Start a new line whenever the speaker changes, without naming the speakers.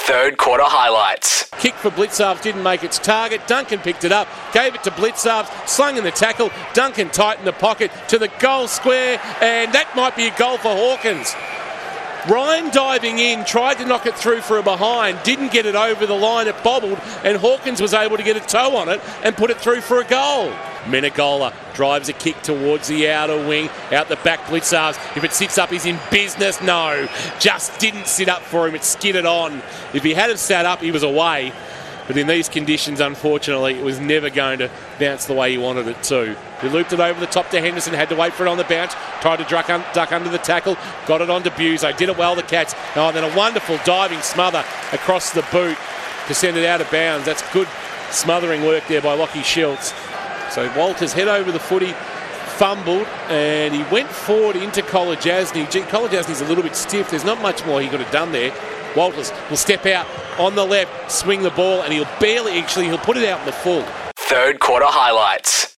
Third quarter highlights.
Kick for Blitzarves didn't make its target. Duncan picked it up, gave it to Blitzarves, slung in the tackle. Duncan tightened the pocket to the goal square, and that might be a goal for Hawkins. Ryan diving in, tried to knock it through for a behind, didn't get it over the line, it bobbled, and Hawkins was able to get a toe on it and put it through for a goal. Menegola drives a kick towards the outer wing, out the back Blitzarves. If it sits up, he's in business. No, just didn't sit up for him. It skidded on. If he had sat up, he was away. But in these conditions, unfortunately, it was never going to bounce the way he wanted it to. He looped it over the top to Henderson, had to wait for it on the bounce, tried to duck under the tackle, got it onto Buzo, did it well, the Cats. Oh, and then a wonderful diving smother across the boot to send it out of bounds. That's good smothering work there by Lachie Schultz. So Walters head over the footy, fumbled, and he went forward into Kolodjasny. Kolodjasny's a little bit stiff. There's not much more he could have done there. Walters will step out on the left, swing the ball, and he'll put it out in the full.
Third quarter highlights.